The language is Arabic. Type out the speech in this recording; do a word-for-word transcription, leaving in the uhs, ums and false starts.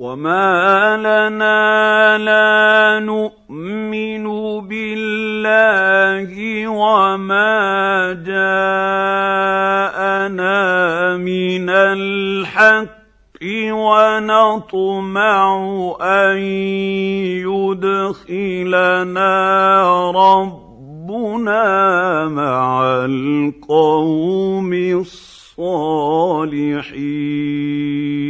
وما لنا لا نؤمن بالله وما جاءنا من الحق ونطمع أن يدخلنا ربنا مع القوم الصالحين.